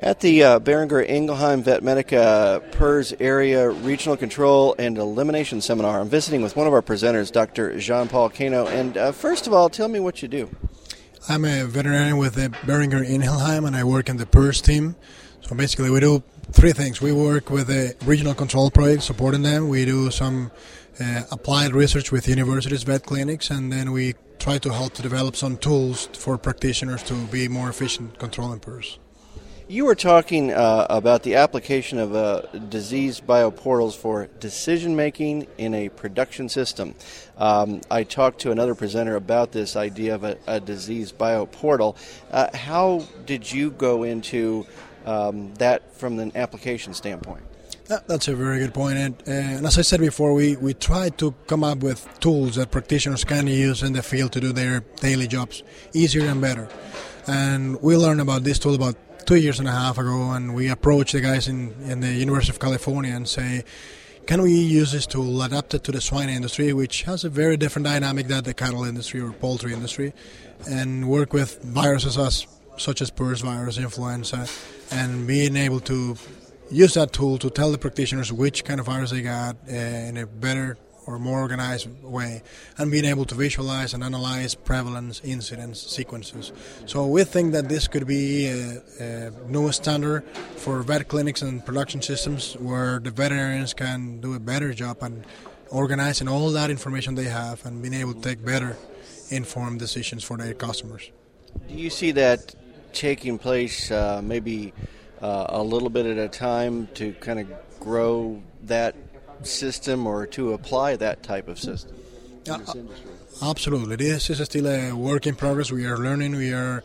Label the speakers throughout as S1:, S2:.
S1: At the Boehringer Ingelheim Vetmedica PERS Area Regional Control and Elimination Seminar, I'm visiting with one of our presenters, Dr. Jean-Paul Cano. And first of all, tell me what you do.
S2: I'm a veterinarian with the Boehringer Ingelheim, and I work in the PERS team. So basically we do three things. We work with the regional control project, supporting them. We do some applied research with universities, vet clinics, and then we try to help to develop some tools for practitioners to be more efficient controlling PERS.
S1: You were talking about the application of disease bioportals for decision-making in a production system. I talked to another presenter about this idea of a disease bioportal. How did you go into that from an application standpoint?
S2: That's a very good point. And as I said before, we try to come up with tools that practitioners can use in the field to do their daily jobs easier and better. And we learned about this tool about 2.5 years ago, and we approached the guys in the University of California and say, can we use this tool, adapt it to the swine industry, which has a very different dynamic than the cattle industry or poultry industry, and work with viruses such as PERS virus, influenza, and being able to use that tool to tell the practitioners which kind of virus they got in a better or more organized way, and being able to visualize and analyze prevalence, incidence, sequences. So we think that this could be a new standard for vet clinics and production systems where the veterinarians can do a better job and organizing all that information they have and being able to take better informed decisions for their customers.
S1: Do you see that taking place maybe a little bit at a time to kind of grow that system or to apply that type of system in this industry?
S2: Absolutely. This is still a work in progress. We are learning. A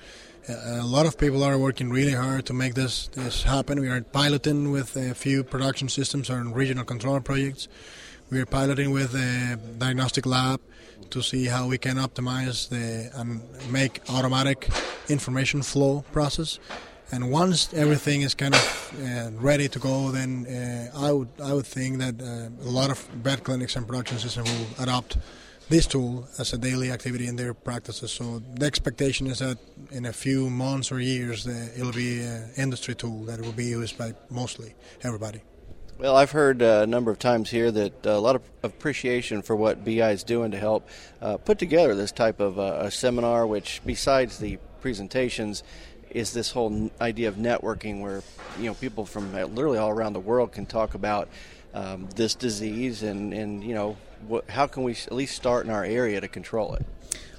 S2: lot of people are working really hard to make this happen. We are piloting with a few production systems on regional control projects. We are piloting with a diagnostic lab to see how we can optimize and make automatic information flow process. And once everything is kind of ready to go, then I would think that a lot of vet clinics and production systems will adopt this tool as a daily activity in their practices. So the expectation is that in a few months or years, it'll be an industry tool that will be used by mostly everybody.
S1: Well, I've heard a number of times here that a lot of appreciation for what BI is doing to help put together this type of a seminar, which besides the presentations is this whole idea of networking where, you know, people from literally all around the world can talk about this disease and you know, how can we at least start in our area to control it?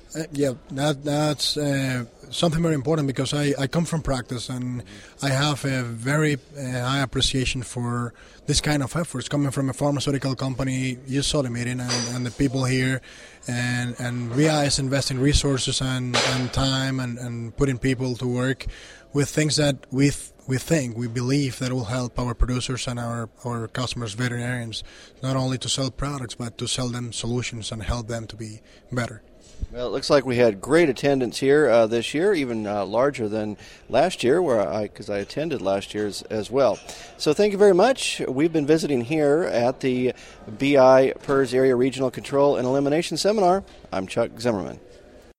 S1: That's
S2: something very important because I come from practice and I have a very high appreciation for this kind of efforts coming from a pharmaceutical company. You saw the meeting and the people here, and RIA is investing resources and time and putting people to work with things that we believe that will help our producers and our customers, veterinarians, not only to sell products but to sell them solutions and help them to be better.
S1: Well, it looks like we had great attendance here this year, even larger than last year, because I attended last year's as well. So thank you very much. We've been visiting here at the BI PERS Area Regional Control and Elimination Seminar. I'm Chuck Zimmerman.